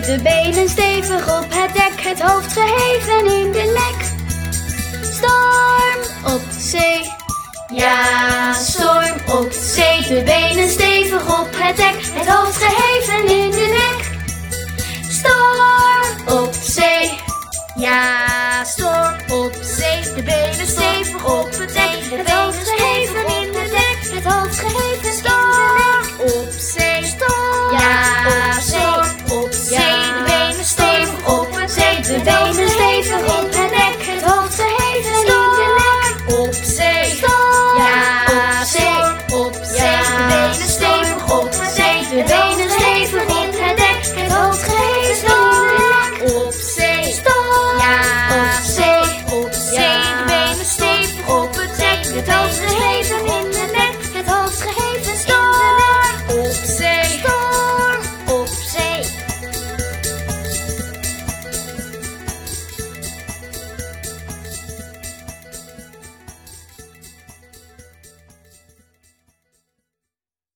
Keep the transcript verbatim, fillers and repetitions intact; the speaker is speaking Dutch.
de benen stevig op het dek, het hoofd geheven in de nek. Storm op zee, ja, storm op zee. De benen stevig op het dek, het hoofd geheven in de nek. Storm op zee, ja, storm op zee. De benen